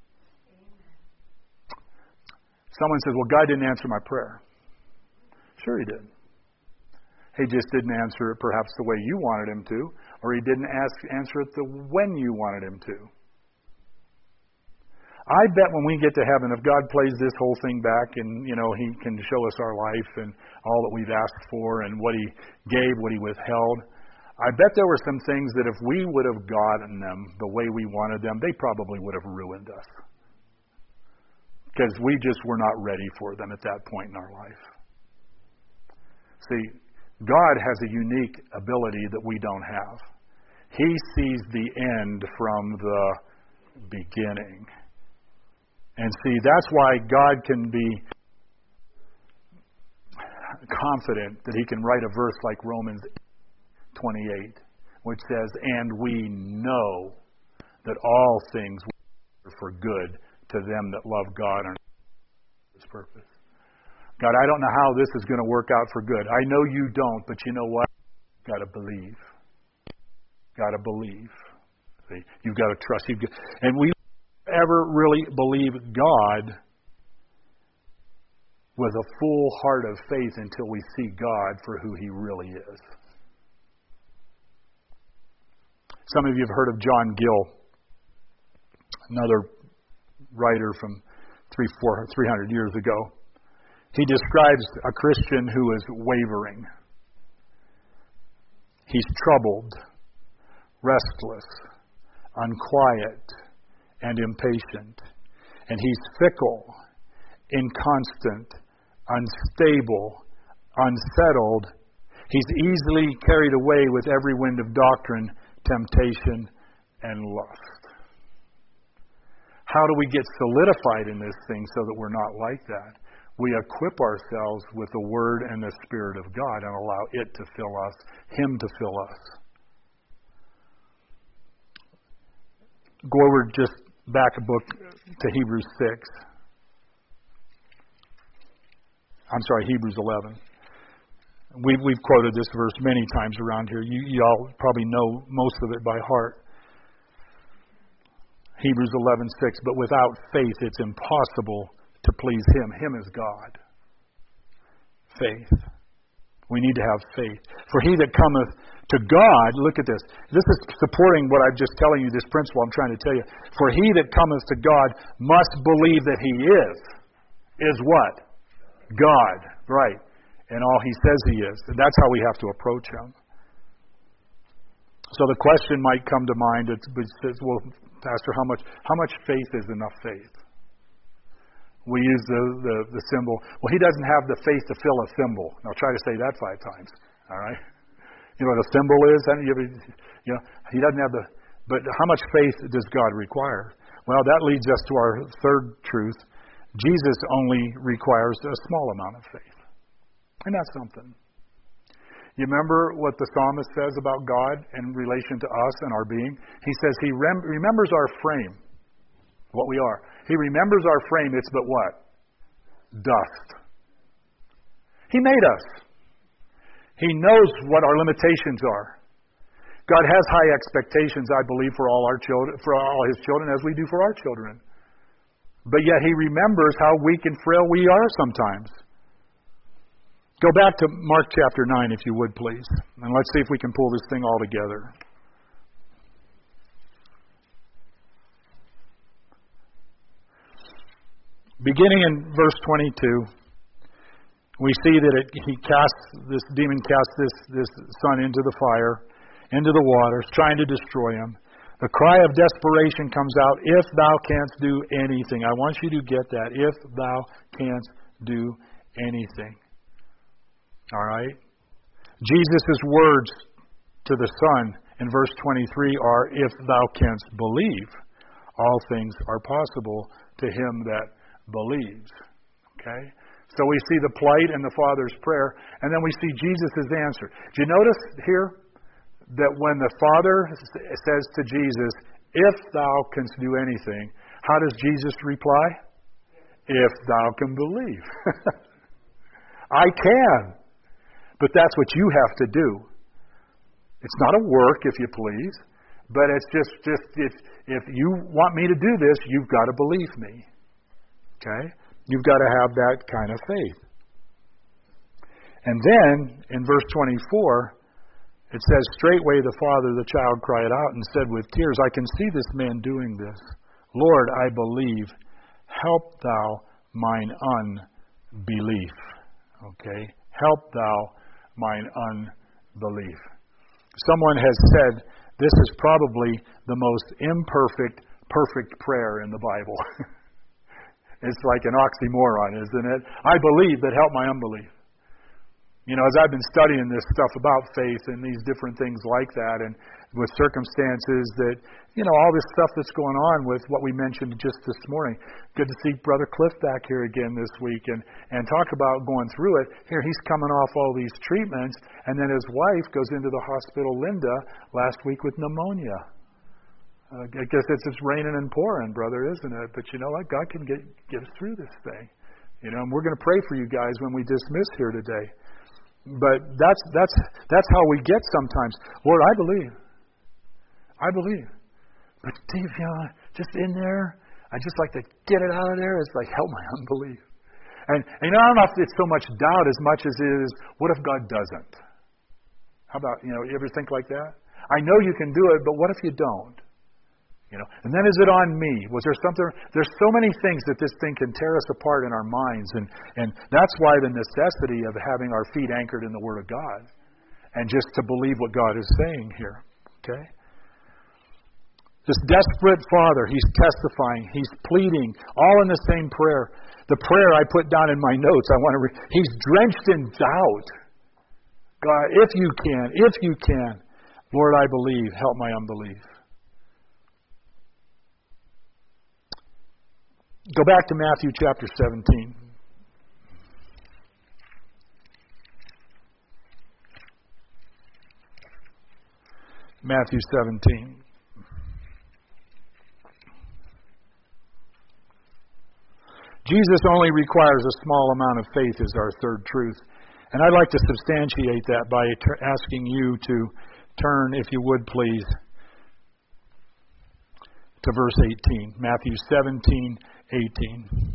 Someone says, well, God didn't answer my prayer. Sure He did. He just didn't answer it perhaps the way you wanted Him to, or He didn't ask, answer it the when you wanted Him to. I bet when we get to heaven, if God plays this whole thing back and, you know, He can show us our life and all that we've asked for and what He gave, what He withheld, I bet there were some things that if we would have gotten them the way we wanted them, they probably would have ruined us. Because we just were not ready for them at that point in our life. See, God has a unique ability that we don't have. He sees the end from the beginning. And see, that's why God can be confident that He can write a verse like Romans twenty-eight, which says, and we know that all things work for good to them that love God and for His purpose. God, I don't know how this is going to work out for good. I know You don't, but you know what? You've got to believe. Got to believe. See? You've got to trust. You've got, and we ever really believe God with a full heart of faith until we see God for who He really is. Some of you have heard of John Gill, another writer from three, four, three hundred years ago. He describes a Christian who is wavering. He's troubled, restless, unquiet, and impatient. And he's fickle, inconstant, unstable, unsettled. He's easily carried away with every wind of doctrine, temptation, and lust. How do we get solidified in this thing so that we're not like that? We equip ourselves with the Word and the Spirit of God and allow it to fill us, Him to fill us. Go over just back a book to Hebrews six. I'm sorry, Hebrews eleven. We've, we've quoted this verse many times around here. You, you all probably know most of it by heart. Hebrews eleven six. But without faith it's impossible to please Him. Him is God. Faith. We need to have faith. For he that cometh to God, look at this. This is supporting what I'm just telling you, this principle I'm trying to tell you. For he that cometh to God must believe that He is. Is what? God. Right. And all He says He is. And that's how we have to approach Him. So the question might come to mind, it says, well, Pastor, how much how much faith is enough faith? We use the, the, the symbol. Well, he doesn't have the faith to fill a thimble. Now try to say that five times. All right? You know what a thimble is? You know, he doesn't have the... But how much faith does God require? Well, that leads us to our third truth. Jesus only requires a small amount of faith. And that's something. You remember what the psalmist says about God in relation to us and our being? He says He rem- remembers our frame, what we are. He remembers our frame, it's but what? Dust. He made us. He knows what our limitations are. God has high expectations, I believe, for all our children, for all His children, as we do for our children. But yet He remembers how weak and frail we are sometimes. Go back to Mark chapter nine, if you would, please. And let's see if we can pull this thing all together. Beginning in verse twenty-two, we see that it, he casts, this demon casts this, this son into the fire, into the waters, trying to destroy him. The cry of desperation comes out, if thou canst do anything. I want you to get that. If thou canst do anything. All right? Jesus' words to the Son in verse twenty-three are, if thou canst believe, all things are possible to him that believes. Okay? So we see the plight in the Father's prayer, and then we see Jesus' answer. Do you notice here that when the Father says to Jesus, if thou canst do anything, how does Jesus reply? If thou can believe. I can. But that's what you have to do. It's not a work, if you please, but it's just, just if, if you want me to do this, you've got to believe me. Okay? You've got to have that kind of faith. And then, in verse twenty-four, it says, straightway the father of the child cried out and said with tears, I can see this man doing this. Lord, I believe. Help thou mine unbelief. Okay? Help thou mine unbelief. Someone has said this is probably the most imperfect, perfect prayer in the Bible. It's like an oxymoron, isn't it? I believe, but help my unbelief. You know, as I've been studying this stuff about faith and these different things like that, and with circumstances that, you know, all this stuff that's going on with what we mentioned just this morning. Good to see Brother Cliff back here again this week and, and talk about going through it. Here, he's coming off all these treatments, and then his wife goes into the hospital, Linda, last week with pneumonia. Uh, I guess it's just raining and pouring, brother, isn't it? But you know what? God can get, get us through this thing. You know, and we're going to pray for you guys when we dismiss here today. But that's that's that's how we get sometimes. Lord, I believe. I believe. But Steve, you know, just in there, I just like to get it out of there. It's like, help my unbelief. And, and I don't know if it's so much doubt as much as it is, what if God doesn't? How about, you know, you ever think like that? I know you can do it, but what if you don't? You know, and then is it on me? Was there something? There's so many things that this thing can tear us apart in our minds, and, and that's why the necessity of having our feet anchored in the Word of God, and just to believe what God is saying here. Okay. This desperate father, he's testifying, he's pleading, all in the same prayer. The prayer I put down in my notes, I want to read. He's drenched in doubt. God, if you can, if you can, Lord, I believe, help my unbelief. Go back to Matthew chapter seventeen. Matthew seventeen. Jesus only requires a small amount of faith is our third truth. And I'd like to substantiate that by ter- asking you to turn, if you would please, to verse eighteen. Matthew seventeen, eighteen.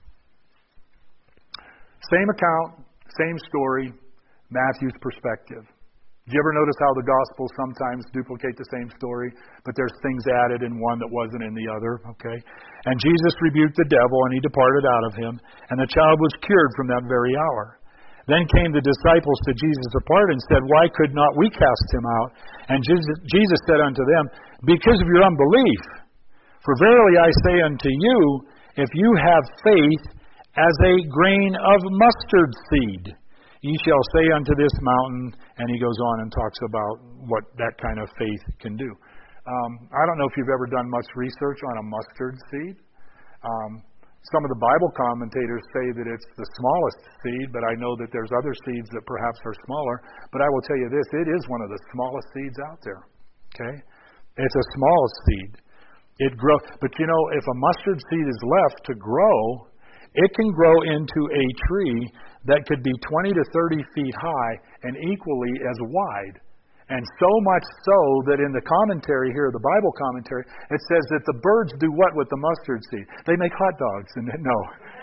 Same account, same story, Matthew's perspective. Do you ever notice how the Gospels sometimes duplicate the same story, but there's things added in one that wasn't in the other, okay? And Jesus rebuked the devil, and he departed out of him, and the child was cured from that very hour. Then came the disciples to Jesus apart and said, why could not we cast him out? And Jesus, Jesus said unto them, because of your unbelief. For verily I say unto you, if you have faith as a grain of mustard seed, ye shall say unto this mountain, and he goes on and talks about what that kind of faith can do. Um, I don't know if you've ever done much research on a mustard seed. Um, some of the Bible commentators say that it's the smallest seed, but I know that there's other seeds that perhaps are smaller. But I will tell you this, it is one of the smallest seeds out there. Okay? It's a small seed. It grows, but you know, if a mustard seed is left to grow, it can grow into a tree that could be twenty to thirty feet high and equally as wide. And so much so that in the commentary here, the Bible commentary, it says that the birds do what with the mustard seed? They make hot dogs. And no.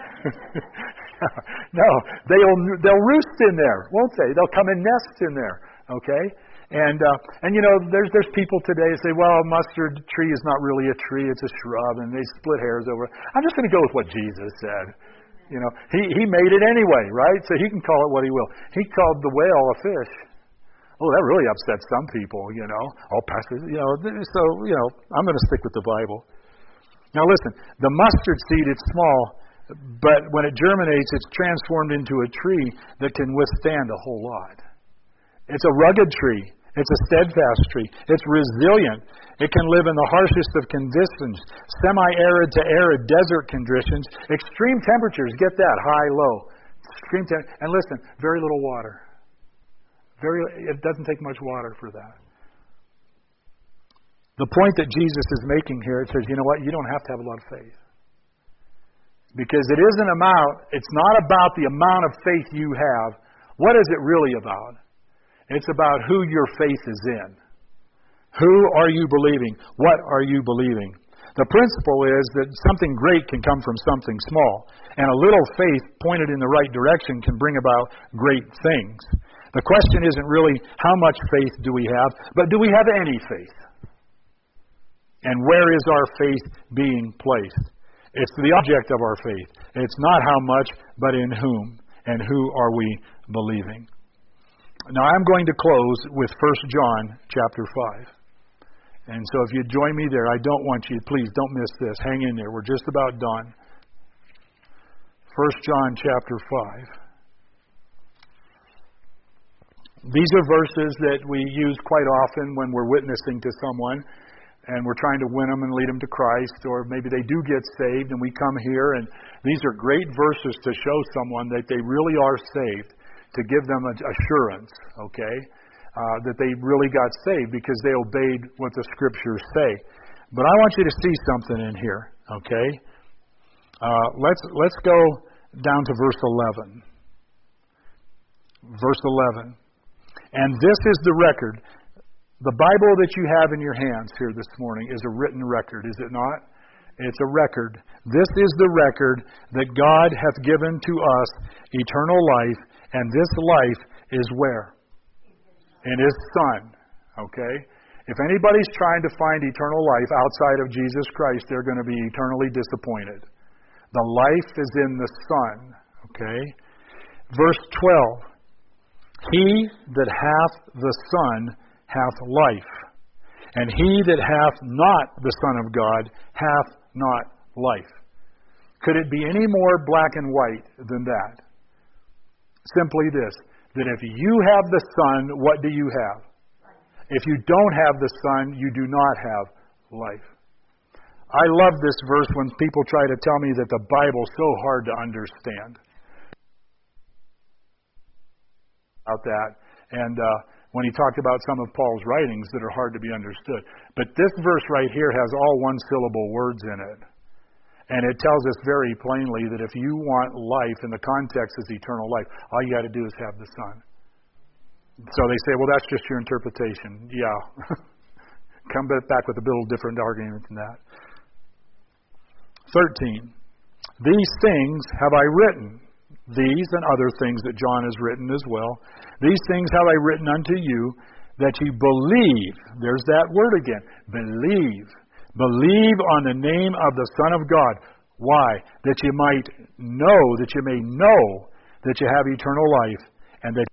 no. They'll, they'll roost in there, won't they? They'll come and nest in there. Okay? And, uh, and you know, there's, there's people today who say, well, a mustard tree is not really a tree, it's a shrub, and they split hairs over it. I'm just going to go with what Jesus said. You know, he, he made it anyway, right? So he can call it what he will. He called the whale a fish. Oh, that really upsets some people, you know. All pastors, you know. So, you know, I'm going to stick with the Bible. Now listen, the mustard seed, it's small, but when it germinates, it's transformed into a tree that can withstand a whole lot. It's a rugged tree. It's a steadfast tree. It's resilient. It can live in the harshest of conditions, semi-arid to arid desert conditions, extreme temperatures, get that, high, low. Extreme te- and listen, very little water. Very, it doesn't take much water for that. The point that Jesus is making here, it says, you know what, you don't have to have a lot of faith. Because it isn't about, it's not about the amount of faith you have. What is it really about? It's about who your faith is in. Who are you believing? What are you believing? The principle is that something great can come from something small, and a little faith pointed in the right direction can bring about great things. The question isn't really how much faith do we have, but do we have any faith? And where is our faith being placed? It's the object of our faith. It's not how much, but in whom, and who are we believing? Now I'm going to close with First John chapter five. And so if you join me there, I don't want you, please don't miss this. Hang in there. We're just about done. First John chapter five. These are verses that we use quite often when we're witnessing to someone and we're trying to win them and lead them to Christ, or maybe they do get saved and we come here, and these are great verses to show someone that they really are saved, to give them assurance, okay, uh, that they really got saved because they obeyed what the Scriptures say. But I want you to see something in here, okay? Uh, let's let's go down to verse eleven. Verse eleven. And this is the record. The Bible that you have in your hands here this morning is a written record, is it not? It's a record. This is the record that God hath given to us eternal life, and this life is where? In His Son. Okay? If anybody's trying to find eternal life outside of Jesus Christ, they're going to be eternally disappointed. The life is in the Son. Okay? Verse twelve. He that hath the Son hath life, and he that hath not the Son of God hath not life. Could it be any more black and white than that? Simply this, that if you have the Son, what do you have? If you don't have the Son, you do not have life. I love this verse when people try to tell me that the Bible's so hard to understand. About that, and uh, when he talked about some of Paul's writings that are hard to be understood. But this verse right here has all one-syllable words in it. And it tells us very plainly that if you want life, and the context is eternal life, all you got to do is have the Son. So they say, well, that's just your interpretation. Yeah. Come back with a little different argument than that. thirteen. These things have I written. These and other things that John has written as well. These things have I written unto you, that you believe. There's that word again. Believe. Believe on the name of the Son of God. Why? That you might know, that you may know that you have eternal life, and that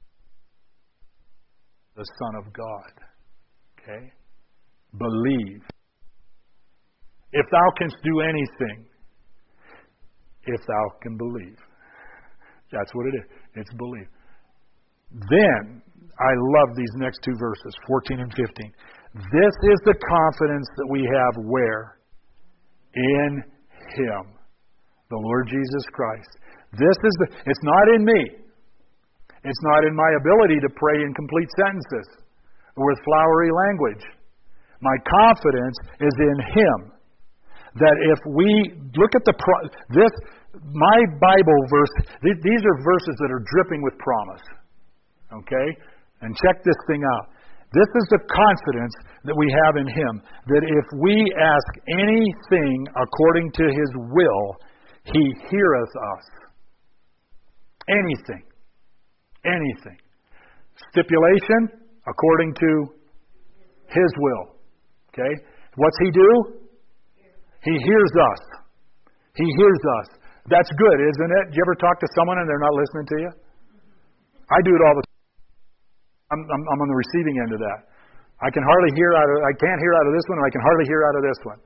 the Son of God. Okay? Believe. If thou canst do anything, if thou can believe. That's what it is. It's believe. Then, I love these next two verses, fourteen and fifteen. This is the confidence that we have where? In Him, the Lord Jesus Christ. This is the, it's not in me. It's not in my ability to pray in complete sentences or with flowery language. My confidence is in Him. That if we look at the, pro, this, my Bible verse, these are verses that are dripping with promise. Okay? And check this thing out. This is the confidence that we have in Him, that if we ask anything according to His will, He heareth us. Anything. Anything. Stipulation, according to His will. Okay? What's He do? He hears us. He hears us. That's good, isn't it? Do you ever talk to someone and they're not listening to you? I do it all the time. I'm, I'm, I'm on the receiving end of that. I can hardly hear out of, I can't hear out of this one, and I can hardly hear out of this one.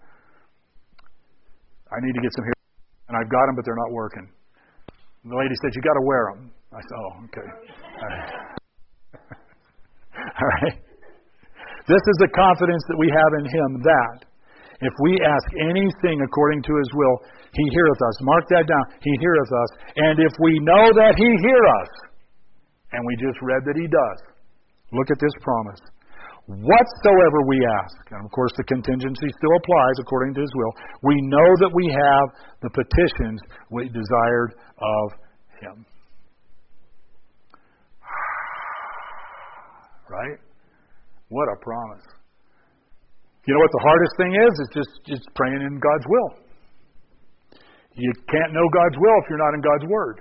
I need to get some here, and I've got them, but they're not working. And the lady said, you got to wear them. I said, oh, okay. All right. All right. This is the confidence that we have in Him, that if we ask anything according to His will, He heareth us. Mark that down. He heareth us. And if we know that He hear us, and we just read that He does, look at this promise. Whatsoever we ask, and of course the contingency still applies according to His will, we know that we have the petitions we desired of Him. Right? What a promise. You know what the hardest thing is? It's just, just praying in God's will. You can't know God's will if you're not in God's Word.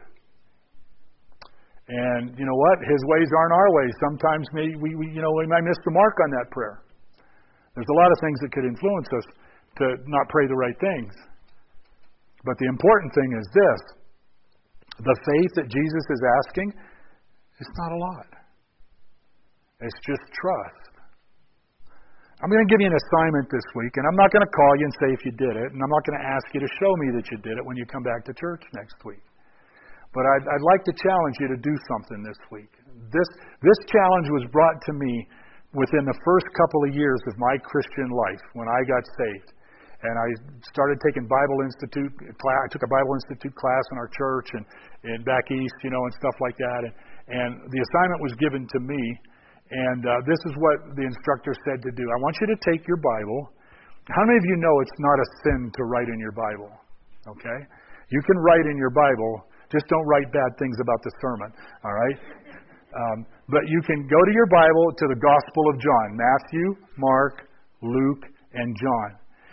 And you know what? His ways aren't our ways. Sometimes we, we, we, you know, we might miss the mark on that prayer. There's a lot of things that could influence us to not pray the right things. But the important thing is this. The faith that Jesus is asking, it's not a lot. It's just trust. I'm going to give you an assignment this week, and I'm not going to call you and say if you did it, and I'm not going to ask you to show me that you did it when you come back to church next week. But I'd, I'd like to challenge you to do something this week. This, this challenge was brought to me within the first couple of years of my Christian life when I got saved. And I started taking Bible Institute class. I took a Bible Institute class in our church and, and back east, you know, and stuff like that. And, and the assignment was given to me. And uh, this is what the instructor said to do. I want you to take your Bible. How many of you know it's not a sin to write in your Bible? Okay? You can write in your Bible. Just don't write bad things about the sermon. All right? Um, but you can go to your Bible to the Gospel of John. Matthew, Mark, Luke, and John.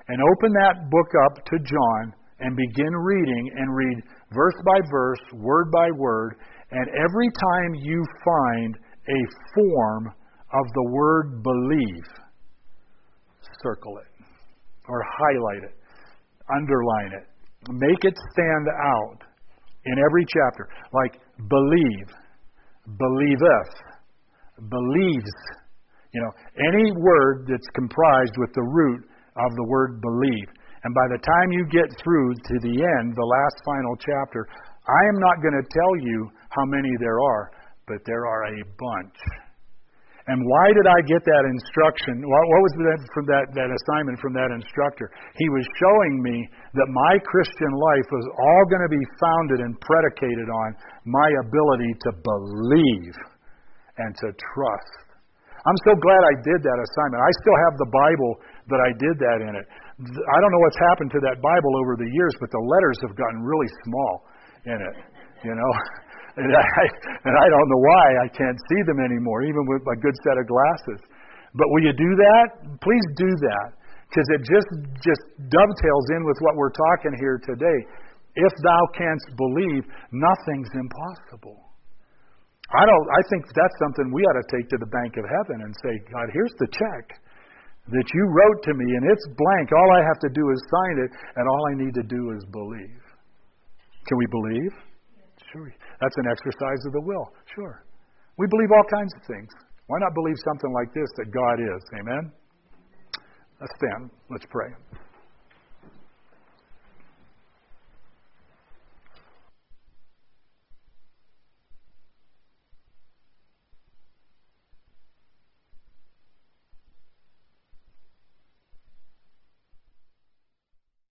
and open that book up to John and begin reading and read verse by verse, word by word, and every time you find a form of the word believe, circle it or highlight it, underline it, make it stand out in every chapter, like believe, believeth, believes. You know, any word that's comprised with the root of the word believe. And by the time you get through to the end, the last final chapter, I am not going to tell you how many there are, but there are a bunch. And why did I get that instruction? What, what was that from that, that assignment from that instructor? He was showing me that my Christian life was all going to be founded and predicated on my ability to believe and to trust. I'm so glad I did that assignment. I still have the Bible that I did that in it. I don't know what's happened to that Bible over the years, but the letters have gotten really small in it, you know. And I, and I don't know why I can't see them anymore, even with a good set of glasses. But will you do that? Please do that, because it just just dovetails in with what we're talking here today. If thou canst believe, nothing's impossible. I don't. I think that's something we ought to take to the bank of heaven and say, God, here's the check that you wrote to me, and it's blank. All I have to do is sign it, and all I need to do is believe. Can we believe? Sure. That's an exercise of the will. Sure. We believe all kinds of things. Why not believe something like this, that God is? Amen? Let's stand. Let's pray.